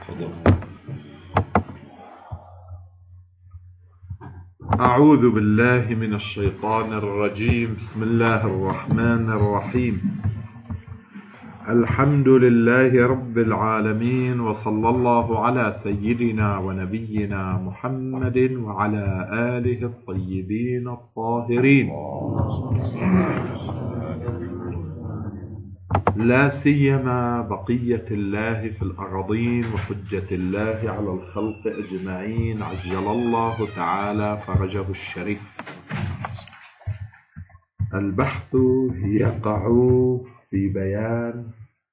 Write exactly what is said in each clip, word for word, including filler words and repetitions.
أعوذ بالله من الشيطان الرجيم. بسم الله الرحمن الرحيم. الحمد لله رب العالمين، وصلى الله على سيدنا ونبينا محمد وعلى آله الطيبين الطاهرين، لا سيما بقية الله في الأرضين وحجة الله على الخلق أجمعين، عجل الله تعالى فرجه الشريف. البحث يقع في بيان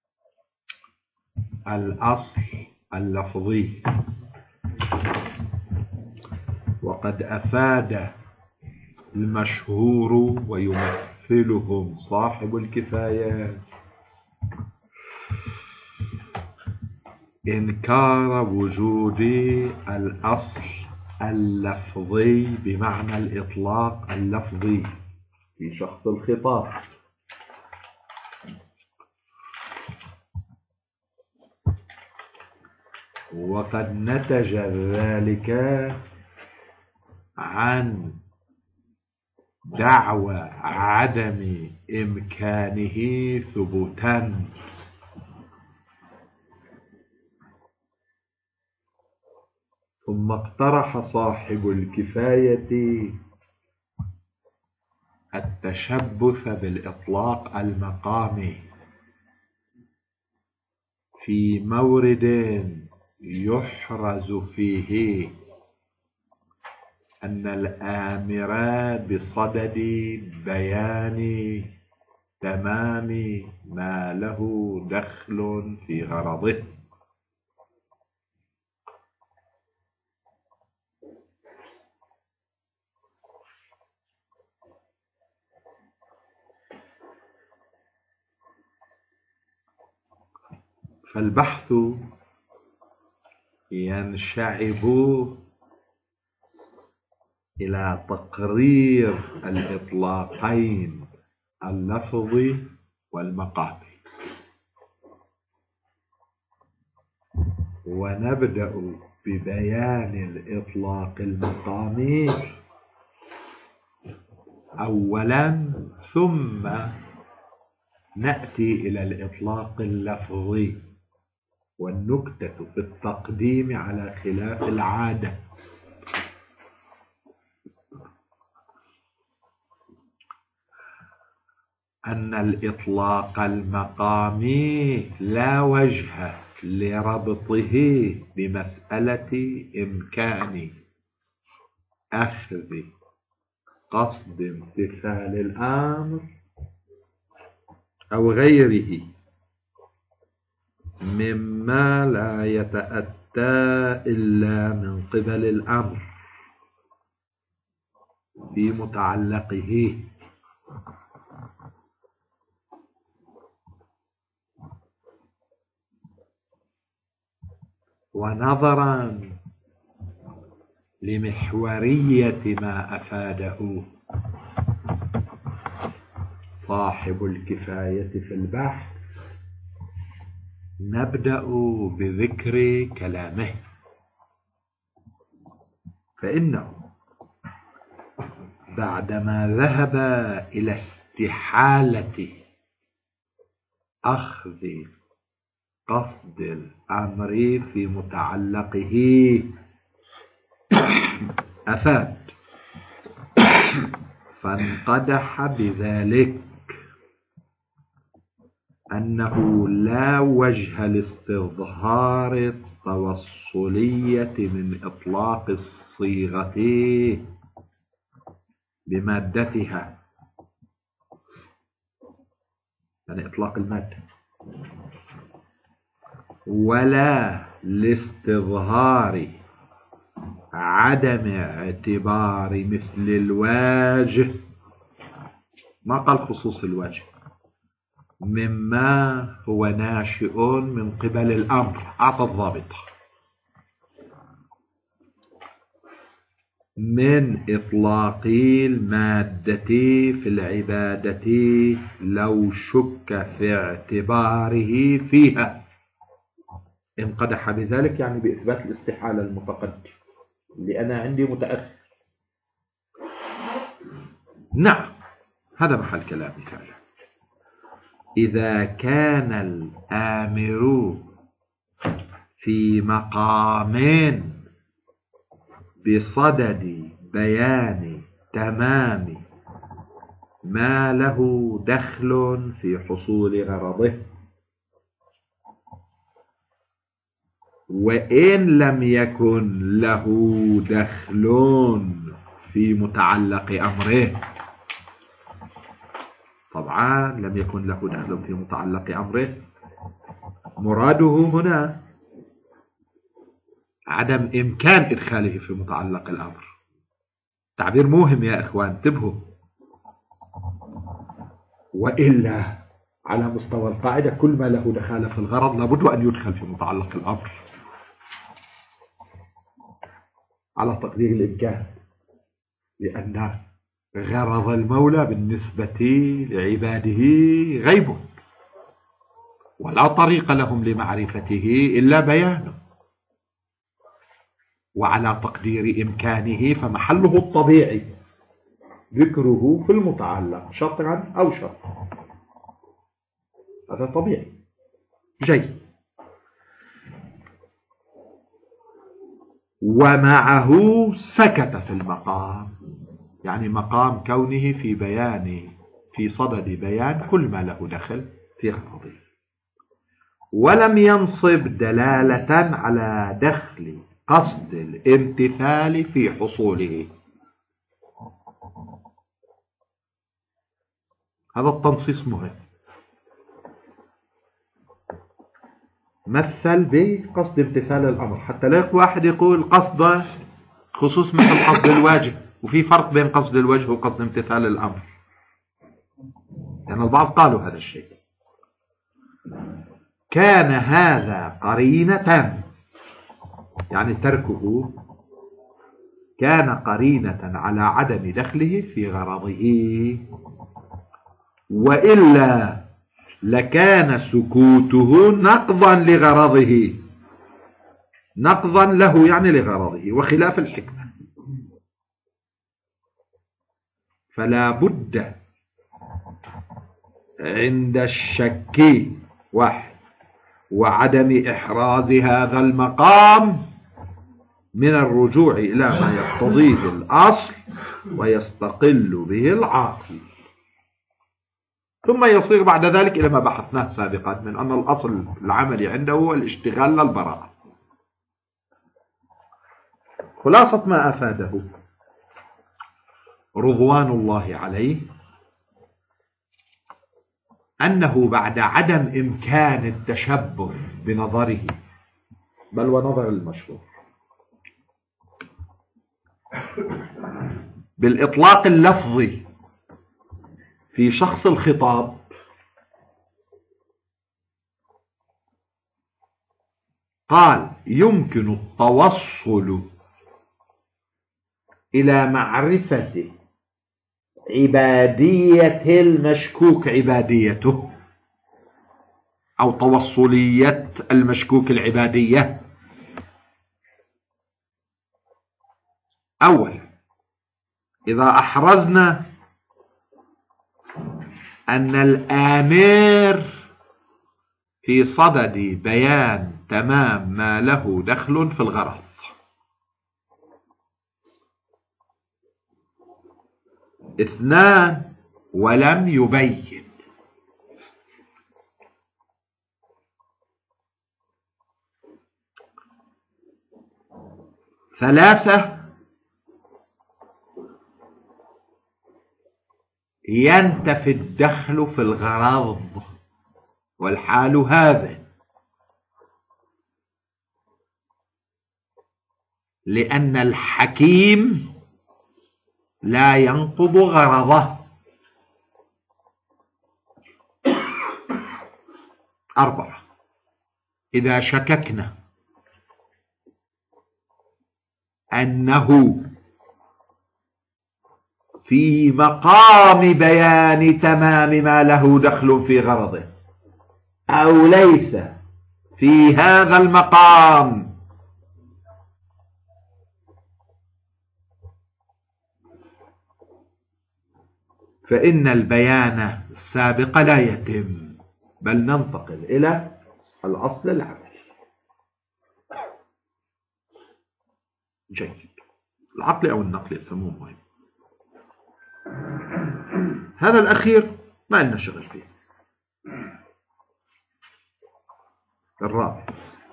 الأصل اللفظي، وقد أفاد المشهور ويمثلهم صاحب الكفاية إنكار وجود الأصل اللفظي بمعنى الإطلاق اللفظي في شخص الخطاب، وقد نتج ذلك عن دعوى عدم إمكانه ثبوتا، ثم اقترح صاحب الكفاية التشبث بالإطلاق المقامي في مورد يحرز فيه أن الآمر بصدد بيان تمام ما له دخل في غرضه، فالبحث ينشعب إلى تقرير الإطلاقين اللفظي والمقامي، ونبدأ ببيان الإطلاق المقامي أولا، ثم نأتي إلى الإطلاق اللفظي. والنكتة في التقديم على خلاف العادة أن الإطلاق المقامي لا وجه لربطه بمسألة إمكان أخذ قصد امتثال الأمر أو غيره مما لا يتأتى إلا من قبل الأمر في متعلقه، ونظرا لمحورية ما أفاده صاحب الكفاية في البحث، نبدأ بذكر كلامه. فإنه بعدما ذهب إلى استحالة أخذ قصد الأمر في متعلقه أفاد، فانقدح بذلك أنه لا وجه لاستظهار التوصلية من إطلاق الصيغة بمادتها، يعني إطلاق المادة، ولا لاستظهار عدم اعتبار مثل الواجه، ما قال خصوص الواجه، مما هو ناشئ من قبل الأمر. أعطى الضابط من إطلاق المادة في العبادة لو شك في اعتباره فيها، إن قدح بذلك يعني بإثبات الاستحالة المتقدم اللي أنا عندي متأخر. نعم، هذا محل كلامي فعلا. إذا كان الآمر في مقام بصدد بيان تمام ما له دخل في حصول غرضه، وإن لم يكن له دخل في متعلق أمره، طبعا لم يكن له دخل في متعلق أمره، مراده هنا عدم إمكان إدخاله في متعلق الأمر. تعبير مهم يا إخوان، انتبهوا. وإلا على مستوى القاعدة كل ما له دخالة في الغرض لابد أن يدخل في متعلق الأمر على تقدير الإمكان، لأن غرض المولى بالنسبة لعباده غيب، ولا طريق لهم لمعرفته إلا بيانه، وعلى تقدير إمكانه فمحله الطبيعي ذكره في المتعلق شطرا أو شطرا، هذا طبيعي. جيد. ومعه سكت في المقام، يعني مقام كونه في بيان في صدد بيان كل ما له دخل في غرضه، ولم ينصب دلالة على دخل قصد الامتثال في حصوله. هذا التنصيص مهم. مثل بقصد امتثال الأمر، حتى لا واحد يقول قصد خصوص مثل قصد الواجب، وفي فرق بين قصد الوجه وقصد امتثال الأمر، يعني البعض قالوا هذا الشيء. كان هذا قرينة، يعني تركه كان قرينة على عدم دخله في غرضه، وإلا لكان سكوته نقضا لغرضه، نقضا له يعني لغرضه، وخلاف الحكمة. فلا بد عند الشك واحد وعدم إحراز هذا المقام من الرجوع إلى ما يقتضيه الأصل ويستقل به العاقل، ثم يصير بعد ذلك إلى ما بحثناه سابقا من أن الأصل العملي عنده هو الاشتغال للبراءة. خلاصة ما أفاده رضوان الله عليه أنه بعد عدم إمكان التشبه بنظره بل ونظر المشهور بالإطلاق اللفظي في شخص الخطاب، قال يمكن التوصل إلى معرفة عبادية المشكوك عباديته، أو توصلية المشكوك العبادية. أولا، إذا أحرزنا أن الآمر في صدد بيان تمام ما له دخل في الغرض، اثنان، ولم يبين، ثلاثة، ينتفي الدخل في الغرض، والحال هذا لأن الحكيم لا ينقض غرضه. أربعة، إذا شككنا أنه في مقام بيان تمام ما له دخل في غرضه، أو ليس في هذا المقام. فإن البيان السابق لا يتم، بل ننتقل إلى الأصل العملي. جيد. العقل أو النقل يسموه مهم. هذا الأخير ما لنا شغل فيه. الرابع،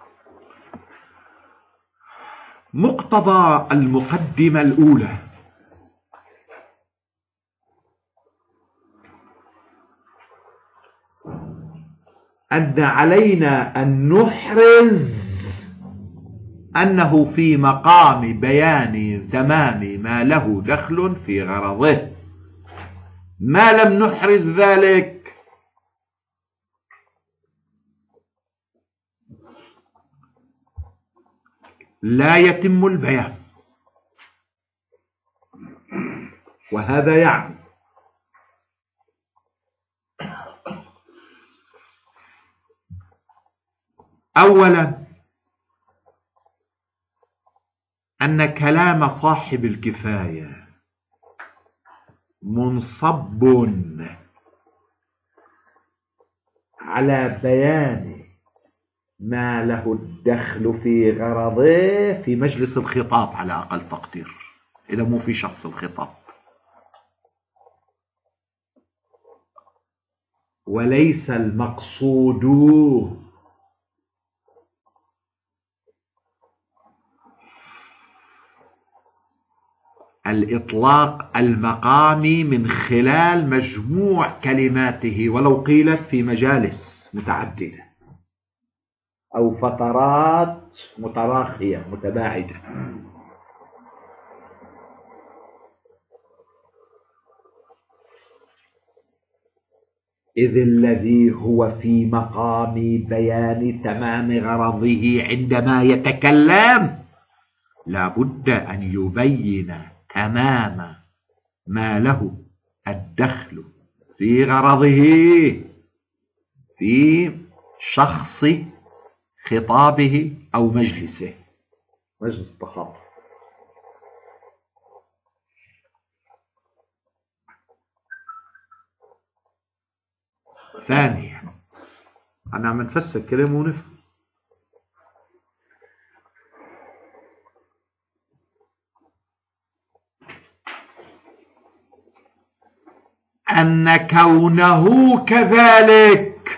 مقتضى المقدمة الأولى أن علينا أن نحرز أنه في مقام بيان تمام ما له دخل في غرضه. ما لم نحرز ذلك لا يتم البيان. وهذا يعني أولا أن كلام صاحب الكفاية منصب على بيان ما له الدخل في غرضه في مجلس الخطاب على أقل تقدير، إذا مو في شخص الخطاب، وليس المقصود الإطلاق المقامي من خلال مجموع كلماته ولو قيلت في مجالس متعددة أو فترات متراخية متباعدة. إذ الذي هو في مقام بيان تمام غرضه عندما يتكلم لا بد أن يبين تمام ما له الدخل في غرضه في شخص خطابه أو مجلسه، مجلس التخاطب. ثانيا، أنا عم نفسر كلمة ونفهم. أن كونه كذلك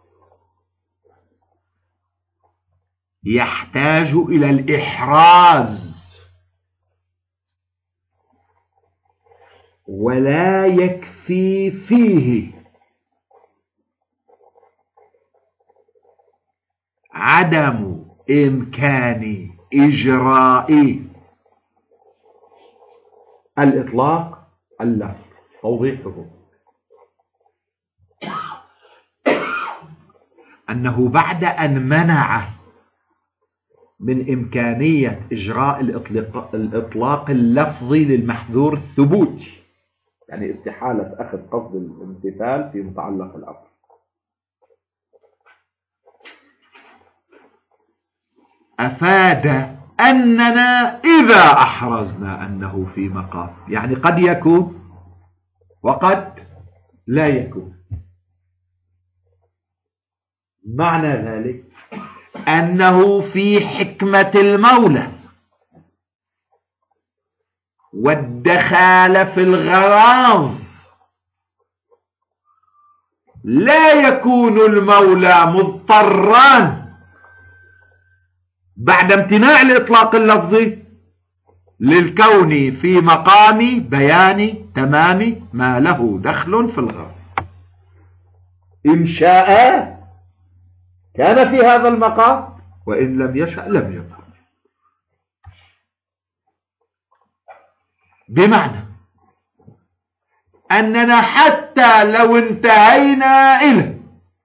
يحتاج إلى الإحراز، ولا يكفي فيه عدم إمكان إجراء الإطلاق اللفظ. توضيحه أنه بعد أن منع من إمكانية إجراء الإطلاق, الإطلاق اللفظي للمحذور الثبوتي، يعني استحالة أخذ قصد الامتثال في متعلق الأمر، أفاد أننا إذا أحرزنا أنه في مقام، يعني قد يكون وقد لا يكون. معنى ذلك أنه في حكمة المولى والدخال في الغراض لا يكون المولى مضطرا بعد امتناع الإطلاق اللفظي للكون في مقام بيان تمام ما له دخل في الغرض. إن شاء كان في هذا المقام، وإن لم يشأ لم يكن. بمعنى أننا حتى لو انتهينا إلى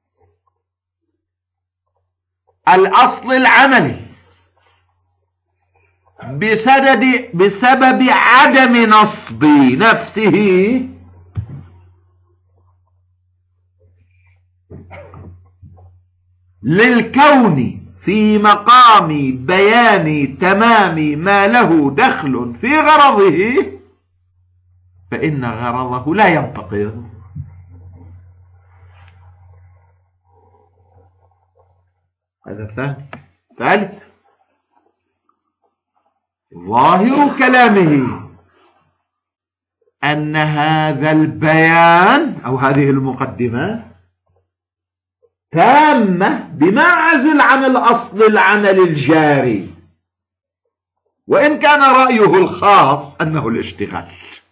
الأصل العملي بسبب بسبب عدم نصب نفسه، للكون في مقام بيان تمام ما له دخل في غرضه فإن غرضه لا ينتقض. هذا ثاني. ثالث، ظاهر كلامه أن هذا البيان أو هذه المقدمة تامة بمعزل عن الأصل العمل الجاري، وإن كان رأيه الخاص أنه الاشتغال،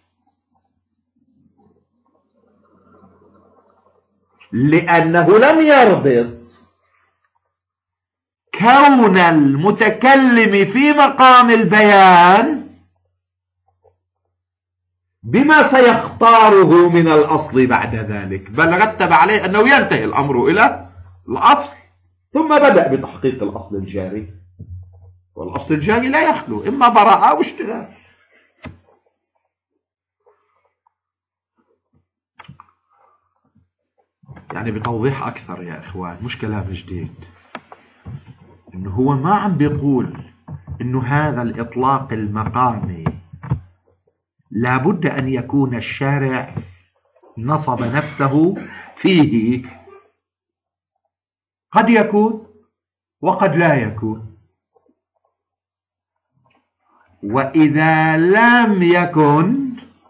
لأنه لم يربط كون المتكلم في مقام البيان بما سيختاره من الأصل بعد ذلك، بل رتب عليه أنه ينتهي الأمر إلى الأصل ثم بدأ بتحقيق الأصل الجاري، والأصل الجاري لا يخلو إما براءة أو اشتغال. يعني بتوضيح أكثر يا إخوان، مش كلام جديد، إنه هو ما عم بيقول إنه هذا الإطلاق المقامي لابد أن يكون الشارع نصب نفسه فيه، قد يكون وقد لا يكون، وإذا لم يكن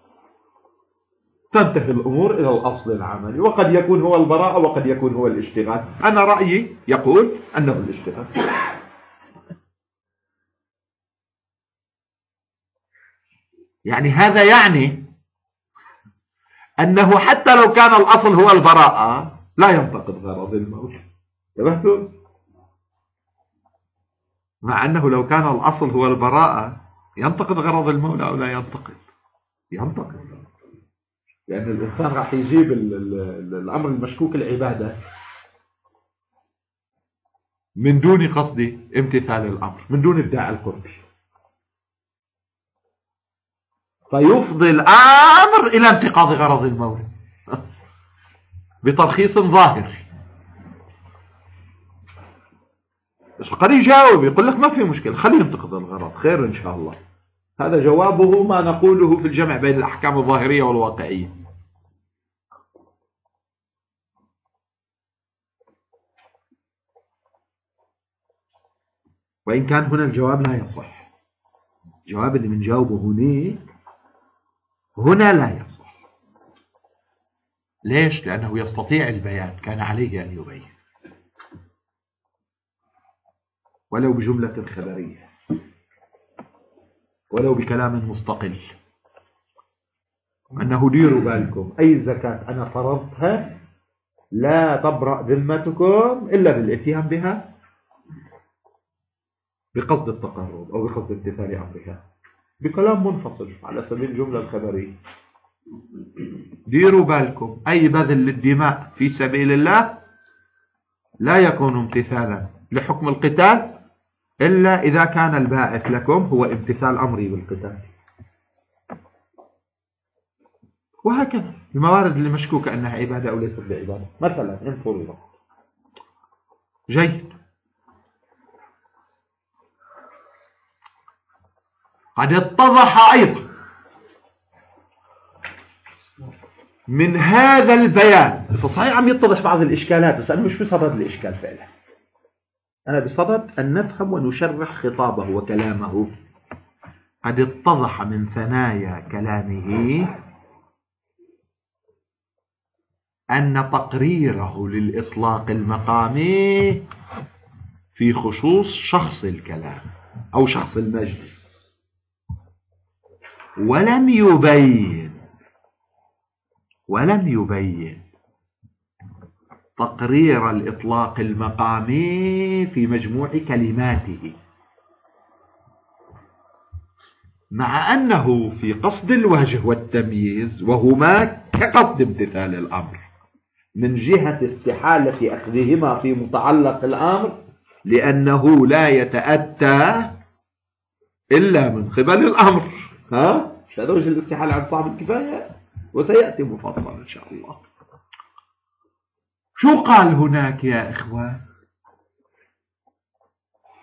تنتهي الأمور إلى الأصل العملي، وقد يكون هو البراءة وقد يكون هو الاشتغال. أنا رأيي يقول أنه الاشتغال. يعني هذا يعني أنه حتى لو كان الأصل هو البراءة لا ينتقد غرض المولى، انتبهتوا؟ مع أنه لو كان الأصل هو البراءة ينتقد غرض المولى أو لا ينتقد؟ ينتقد، لأن الإنسان راح يجيب الأمر المشكوك العبادة من دون قصد امتثال الأمر، من دون ادعاء القرب، فيفضي الأمر إلى انتقاض غرض المولى بترخيص ظاهر. بس قد يجاوب يقول لك ما في مشكلة، خليه ينتقض الغرض، خير إن شاء الله. هذا جوابه ما نقوله في الجمع بين الأحكام الظاهرية والواقعية. وإن كان هنا الجواب لا يصح، الجواب اللي من جاوبه هناك هنا لا يصح. ليش؟ لأنه يستطيع البيان، كان عليه أن يبين ولو بجملة خبرية ولو بكلام مستقل، أنه ديروا بالكم أي زكاة أنا فرضتها لا تبرأ ذمتكم إلا بالاتيان بها بقصد التقرب أو بقصد امتثال أمرها، بكلام منفصل على سبيل الجملة الخبرية. ديروا بالكم أي بذل للدماء في سبيل الله لا يكون امتثالا لحكم القتال إلا إذا كان الباعث لكم هو امتثال أمري بالقتال. وهكذا الموارد اللي مشكوكة أنها عبادة أو ليست بعبادة، مثلا إن فرضت. جيد. قد اتضح أيضا من هذا البيان، صحيح عم يتضح بعض الإشكالات بس أنا مش بصدد الإشكال فعلا، أنا بصدد أن نفهم ونشرح خطابه وكلامه. قد اتضح من ثنايا كلامه أن تقريره للإطلاق المقامي في خصوص شخص الكلام أو شخص المجلس، ولم يبين ولم يبين تقرير الإطلاق المقامي في مجموع كلماته، مع أنه في قصد الوجه والتمييز وهما كقصد امتثال الأمر من جهة استحالة أخذهما في متعلق الأمر، لأنه لا يتأتى إلا من قبل الأمر. ها؟ هذا وجه الاستحالة عن صاحب الكفاية وسيأتي مفصل إن شاء الله. شو قال هناك يا إخوان؟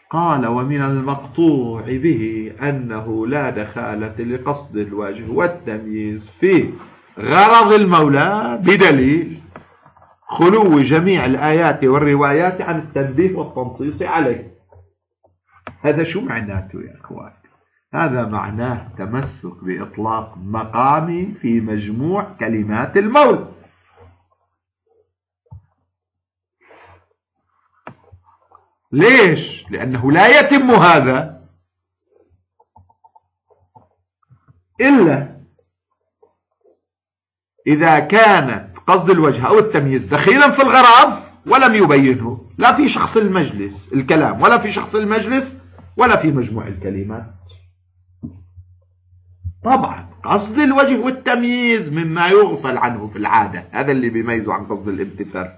قال ومن المقطوع به أنه لا دخالة لقصد الوجه والتمييز في غرض المولى بدليل خلو جميع الآيات والروايات عن التنبيه والتنصيص عليه. هذا شو معناته يا أخوان؟ هذا معناه تمسك بإطلاق مقامي في مجموع كلمات المولى. ليش؟ لأنه لا يتم هذا إلا إذا كانت قصد الوجه أو التمييز دخيلا في الغرض ولم يبينه، لا في شخص المجلس الكلام ولا في شخص المجلس ولا في مجموع الكلمات. طبعا قصد الوجه والتمييز مما يغفل عنه في العادة، هذا اللي بيميزه عن قصد الامتثال.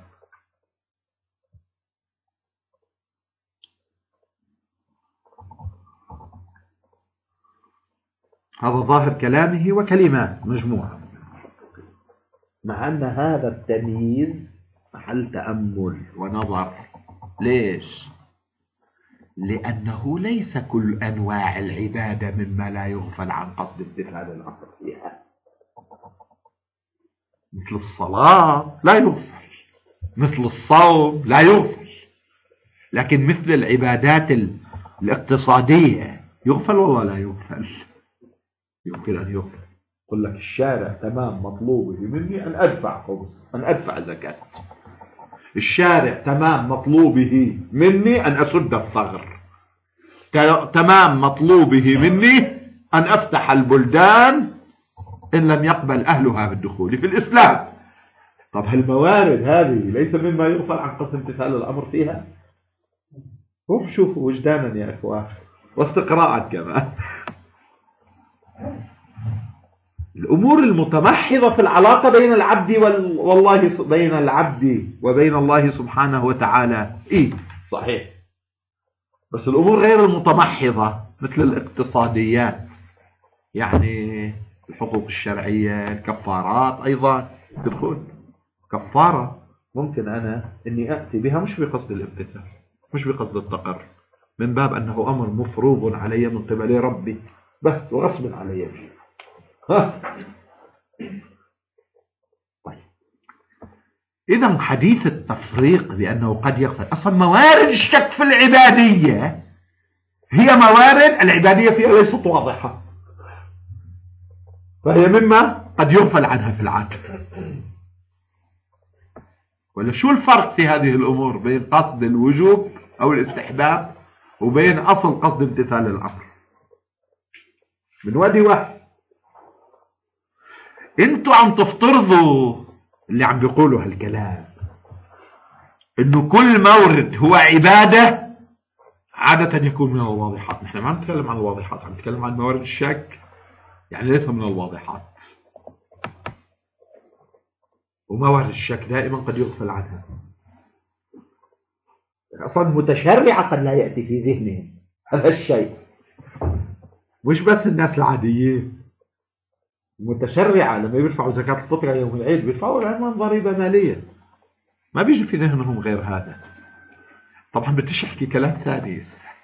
هذا ظاهر كلامه وكلمات مجموعة، مع أن هذا التمييز محل تأمل ونظر. ليش؟ لأنه ليس كل أنواع العبادة مما لا يغفل عن قصد امتثال الأمر فيها. مثل الصلاة لا يغفل، مثل الصوم لا يغفل، لكن مثل العبادات الاقتصادية يغفل والله لا يغفل. يمكن أن يغفل. يقول لك الشارع تمام مطلوبه مني أن أدفع خمس، أن أدفع زكاة. الشارع تمام مطلوبه مني أن أسد الثغر. تمام مطلوبه مني أن أفتح البلدان إن لم يقبل أهلها بالدخول في الإسلام. طب هالموارد هذه ليس مما يغفل عن قصد امتثال الأمر فيها؟ روح شوفوا وجدانا يا إخوان واستقراء كمان. الأمور المتمحضة في العلاقة بين العبد والله، بين العبد وبين الله سبحانه وتعالى إيه صحيح، بس الأمور غير المتمحضة مثل الاقتصاديات، يعني الحقوق الشرعية، الكفارات أيضا تدخل. كفارة ممكن أنا أني أأتي بها مش بقصد الامتثال، مش بقصد التقرب، من باب أنه أمر مفروض علي من قبل ربي بس وغصب علي فيه. طيب إذا حديث التفريق بأنه قد يغفل، أصلا موارد الشك في العبادية هي موارد العبادية فيها ليست واضحة، فهي مما قد يغفل عنها في العادة. ولا شو الفرق في هذه الأمور بين قصد الوجوب أو الاستحباب وبين أصل قصد امتثال الأمر؟ من وادي واحد. انتوا عم تفترضوا اللي عم بيقولوا هالكلام انه كل مورد هو عبادة، عادة يكون من الواضحات. نحن ما عم نتكلم عن الواضحات، عم نتكلم عن موارد الشك، يعني ليس من الواضحات. وموارد الشك دائما قد يغفل عنها. اصلا متشرعة قد لا يأتي في ذهنهم هذا الشيء، مش بس الناس العاديين. المتشرعة لما يدفعوا زكاة الفطر يوم العيد بيدفعوا عنوان ضريبة مالية، ما بيجي في ذهنهم غير هذا. طبعا بديش احكي كلام ثاني،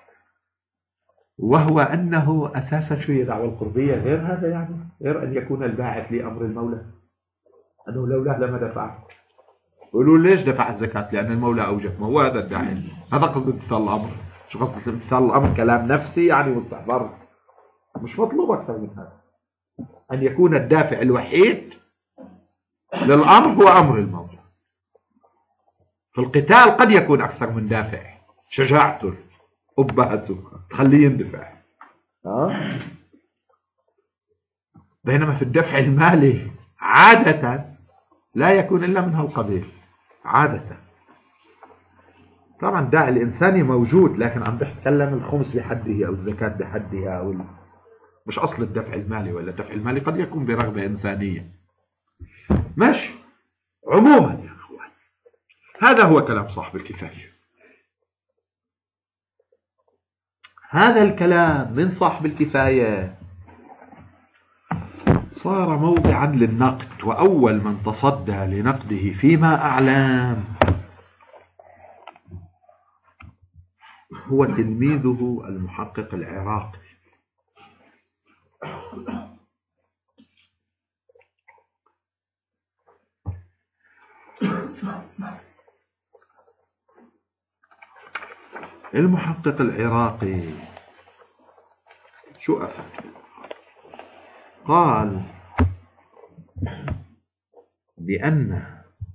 وهو أنه أساسا شو هي دعوة القربية غير هذا، يعني غير أن يكون الباعث لأمر المولى أنه لولا لما دفع. يقولوا ليش دفع الزكاة؟ لأن المولى أوجب. ما هو هذا الداعي، هذا قصد امتثال الأمر. شو قصد امتثال الأمر؟ كلام نفسي يعني مستحضر، مش مطلوب أكثر من هذا. أن يكون الدافع الوحيد للأمر هو أمر المولى. في القتال قد يكون أكثر من دافع، شجاعته أبهته تخليه يندفع، أه؟ بينما في الدفع المالي عادة لا يكون إلا من هالقبيل عادة. طبعا الداعي الإنساني موجود، لكن عم بتكلم الخمس بحده أو الزكاة بحدها، أو مش أصل الدفع المالي. ولا الدفع المالي قد يكون برغبة إنسانية. ماشي. عموما يا أخوان هذا هو كلام صاحب الكفاية. هذا الكلام من صاحب الكفاية صار موضعا للنقد، وأول من تصدى لنقده فيما أعلم هو تلميذه المحقق العراقي. المحقق العراقي شو أفاد؟ قال بأن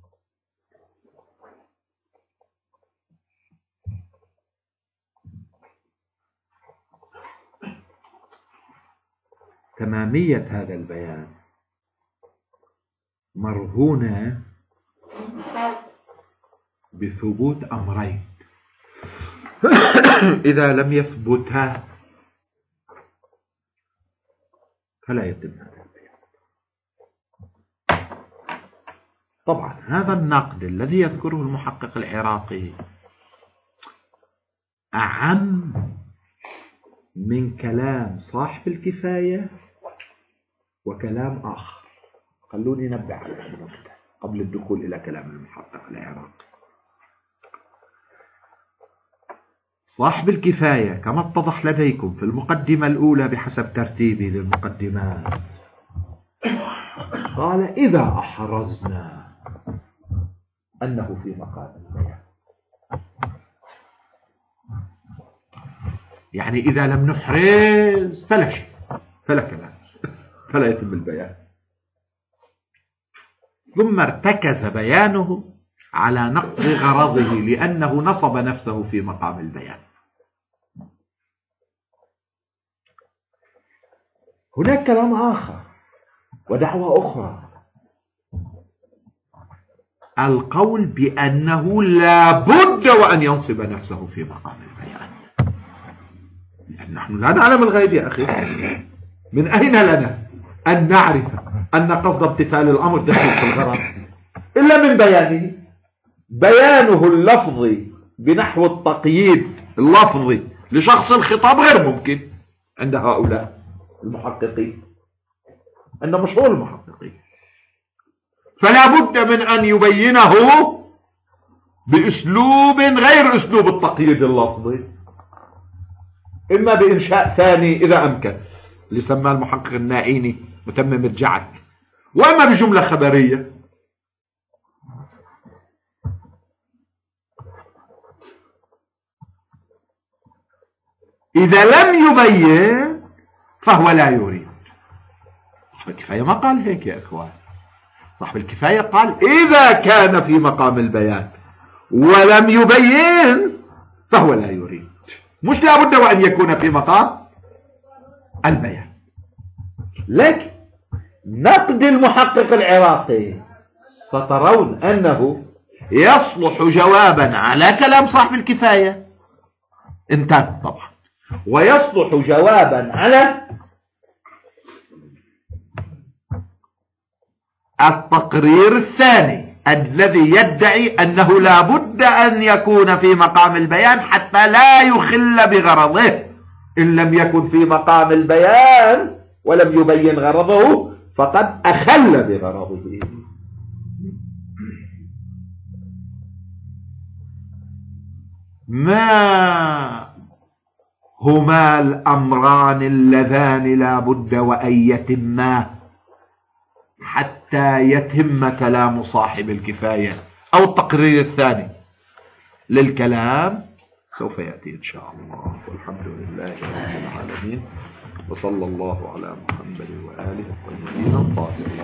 تمامية هذا البيان مرهونة بثبوت أمرين. إذا لم يثبتا فلا يتم هذا البيان. طبعا هذا النقد الذي يذكره المحقق العراقي أعم من كلام صاحب الكفاية وكلام آخر. خلوني نبه على هذا قبل الدخول إلى كلام المحقق العراقي. صاحب الكفاية كما اتضح لديكم في المقدمة الأولى بحسب ترتيبي للمقدمات قال إذا أحرزنا أنه في مقام البيان، يعني إذا لم نحرز فلا شيء، فلا كلام، فلا يتم البيان. ثم ارتكز بيانه على نقض غرضه لأنه نصب نفسه في مقام البيان. هناك كلام آخر ودعوة أخرى، القول بأنه لا بد وأن ينصب نفسه في مقام البيان. لأن نحن لا نعلم الغيب يا أخي، من أين لنا أن نعرف أن قصد امتثال الأمر داخل في الغرض إلا من بيانه؟ بيانه اللفظي بنحو التقييد اللفظي لشخص الخطاب غير ممكن عند هؤلاء المحققين، عند مشهور المحققين، فلا بد من أن يبينه بأسلوب غير أسلوب التقييد اللفظي، إما بإنشاء ثاني إذا أمكن اللي سماه المحقق النائيني متمم الجعل، وإما بجملة خبرية. إذا لم يبين فهو لا يريد. صاحب الكفاية ما قال هيك يا إخوان، صاحب الكفاية قال إذا كان في مقام البيان ولم يبين فهو لا يريد، مش لا بد وأن يكون في مقام البيان. لكن نقد المحقق العراقي سترون أنه يصلح جوابا على كلام صاحب الكفاية انتهى طبعا، ويصلح جوابا على التقرير الثاني الذي يدعي أنه لا بد أن يكون في مقام البيان حتى لا يخل بغرضه. إن لم يكن في مقام البيان ولم يبين غرضه فقد أخل بغرضه. ما هما الأمران اللذان لا بد وأن يتما حتى يتم كلام صاحب الكفاية أو التقرير الثاني للكلام؟ سوف يأتي إن شاء الله، والحمد لله رب العالمين، وصلى الله على محمد وآله الطيبين الطاهرين.